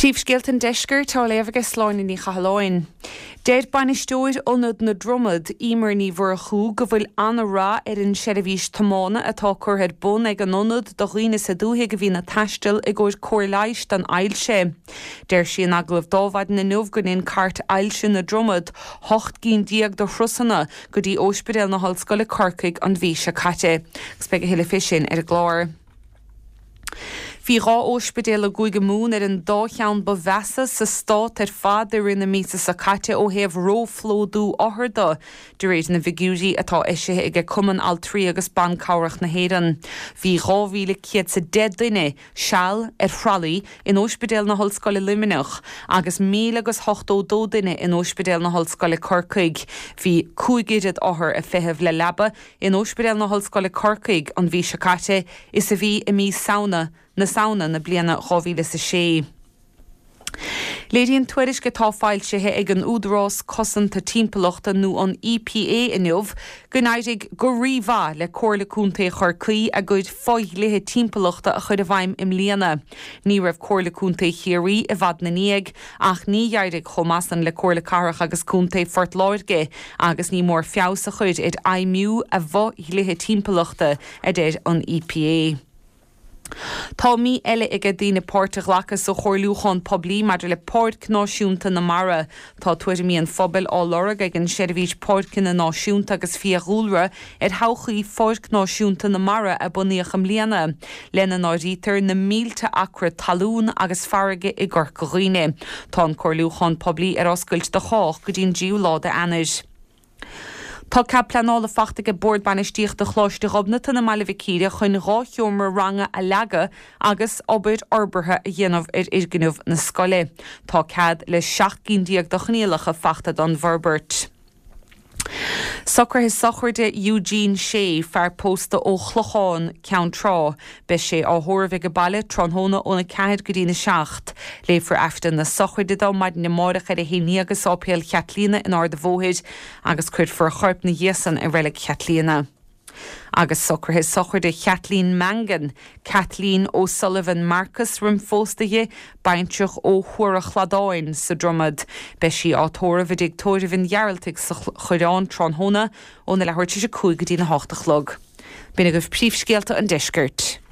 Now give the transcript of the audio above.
Príomhscéalt an deisceir tá léamhagus sláin in chahalláin. Dead banistóid onad na dromad ímar ní bhar chuú go bhfuil anna rá an seirbhís tamána atá curthaid bun ag an onad do riine sa dúthe go bhí na taistil i gcuid comhleist an ailse. Deir sí an aglah dámhaid na nuamhganin cart ailse na dromad 8 cín diaag do Thrusanna go dtí ospidéal na hallscoile Corcaigh an bhí se caite. Gus beag a thuile fisin ar glár. Bhí rá ospidéal a gcuige mún ar an dácheann bhesa sa stát ar fad ar ina mísa sa caite ó thaobh róflódú áthirda de réir na bhigúí atá isithe ag cuman altrí agus bancáireach na héan. Bhí ráhíle ciad sa 10 duine seall ar Fralaí in ospidéal na hallscoile Liminach agus 1,800 duine in ospidéal na hallscoile Corcaigh. Bhí 5 áthair a feitheamh le leaba in ospidéal na hallscoile Corcaigh an bhí se caite is a bhí i mí saona na bliana 2006. Léiríonn tuairis go tá fáilsethe ag an údarrás cosanta timpeallachta nó an EPA inniuh go nairig go riomhá le comhairleúnta Chorcaí a gcuid fáithlethe timpeallachta a chud a bhaim im líana. Ní raibh comhairleúnta chéirí a bhad na níag ach ní dhearrig chomasan le comhairlecarach agus cúnta Fort Láirge agus ní mór feabhas a chud id aimimiú a bhaithlethe timpeallachta a déir an EPA. Tá mí eile ag a dtíine pórtach lachas so chorlúchan poblí maidir le pórt náisiúnta na mara. Tá tuairimí an phobail á lorg ag an seirbhís pórtcin na náisiúnta agus fiachúlra ar thabhchaí pórt náisiúnta na mara a bunaíoch am líana. Lena náirítar na 1,000 acra talún agus farige i gCorcaigh. Tá an chorlúchan poblí ar oscailt de chách go dtíon díú láda anais. Tá cap planála fachtaige bord banistíocht de chláiste robnata na Malahicíre chun ráithomar ranga a leaga agus obair orbartha a dhéanamh ar irginmh na scoile. Tá cad le 7 diaag do chníalacha fachta don Verbert. Soccer his sochirde Eugene Shea fear posta ó chlochán ceann trá, be sé á thormhig go baile tronhóna óna cead go dtí na 7. Léifar eftir na sochirde dá maidin na mórach ar a héine agus ápéal cheatlína in ár de bhóid agus cuid for chorp na dhéasan a réile cheatlína. Agus soccer his sochirde Kathleen Mangan, Kathleen O'Sullivan Marcus rim fóstaige baintreach ó chuaire chladáin sa dromad. Be sí á tóirmhidig tóirmhin gearaltig sa chuireán tronhóna ó na lehairte se 5 go dtí na 8 chlog. Bína goibh príomhscéalta an deiscirt.